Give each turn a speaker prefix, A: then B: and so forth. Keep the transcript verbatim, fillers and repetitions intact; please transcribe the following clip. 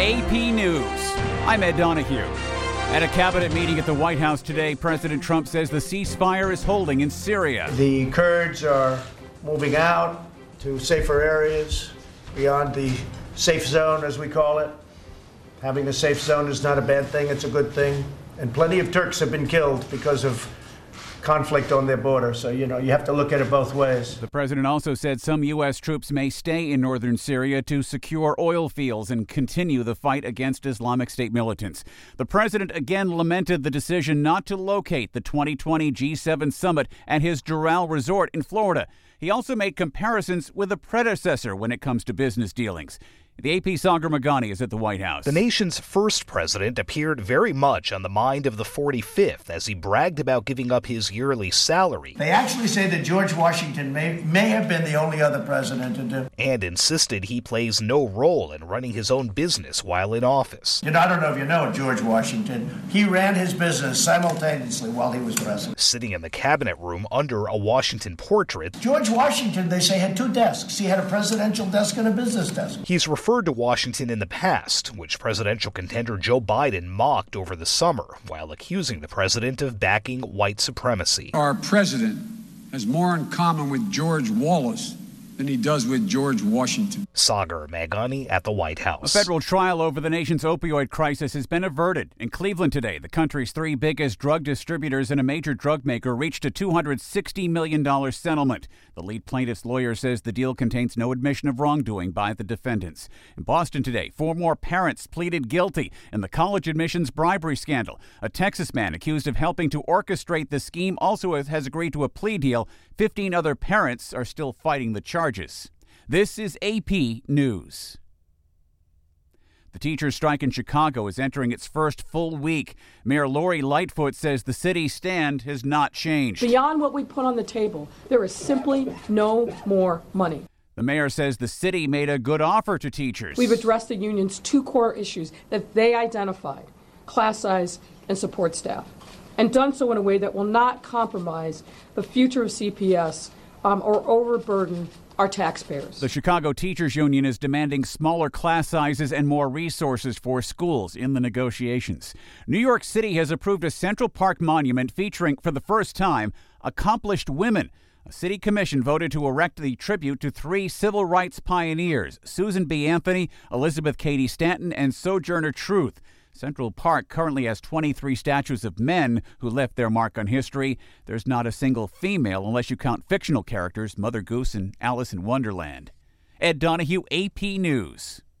A: A P News. I'm Ed Donahue. At a cabinet meeting at the White House today, President Trump says the ceasefire is holding in Syria.
B: The Kurds are moving out to safer areas beyond the safe zone, as we call it. Having a safe zone is not a bad thing, it's a good thing. And plenty of Turks have been killed because of conflict on their border. So, you know, you have to look at it both ways.
A: The president also said some U S troops may stay in northern Syria to secure oil fields and continue the fight against Islamic State militants. The president again lamented the decision not to locate the twenty twenty G seven summit at his Doral resort in Florida. He also made comparisons with a predecessor when it comes to business dealings. The A P's Sagar Meghani is at the White House.
C: The nation's first president appeared very much on the mind of the forty-fifth as he bragged about giving up his yearly salary.
B: They actually say that George Washington may, may have been the only other president to do.
C: And insisted he plays no role in running his own business while in office.
B: You know, I don't know if you know George Washington. He ran his business simultaneously while he was president.
C: Sitting in the cabinet room under a Washington portrait.
B: George Washington, they say, had two desks. He had a presidential desk and a business desk.
C: He's referred to Washington in the past, which presidential contender Joe Biden mocked over the summer while accusing the president of backing white supremacy.
D: Our president has more in common with George Wallace than he does with George Washington.
C: Sagar Meghani at the White House.
A: A federal trial over the nation's opioid crisis has been averted. In Cleveland today, the country's three biggest drug distributors and a major drug maker reached a two hundred sixty million dollars settlement. The lead plaintiff's lawyer says the deal contains no admission of wrongdoing by the defendants. In Boston today, four more parents pleaded guilty in the college admissions bribery scandal. A Texas man accused of helping to orchestrate the scheme also has agreed to a plea deal. Fifteen other parents are still fighting the charges. This is A P News. The teachers' strike in Chicago is entering its first full week. Mayor Lori Lightfoot says the city's stand has not changed.
E: Beyond what we put on the table, there is simply no more money.
A: The mayor says the city made a good offer to teachers.
E: We've addressed the union's two core issues that they identified, class size and support staff, and done so in a way that will not compromise the future of C P S um, or overburden our taxpayers.
A: The Chicago Teachers Union is demanding smaller class sizes and more resources for schools in the negotiations. New York City has approved a Central Park monument featuring, for the first time, accomplished women. A city commission voted to erect the tribute to three civil rights pioneers, Susan B. Anthony, Elizabeth Cady Stanton, and Sojourner Truth. Central Park currently has twenty-three statues of men who left their mark on history. There's not a single female unless you count fictional characters, Mother Goose and Alice in Wonderland. Ed Donahue, A P News.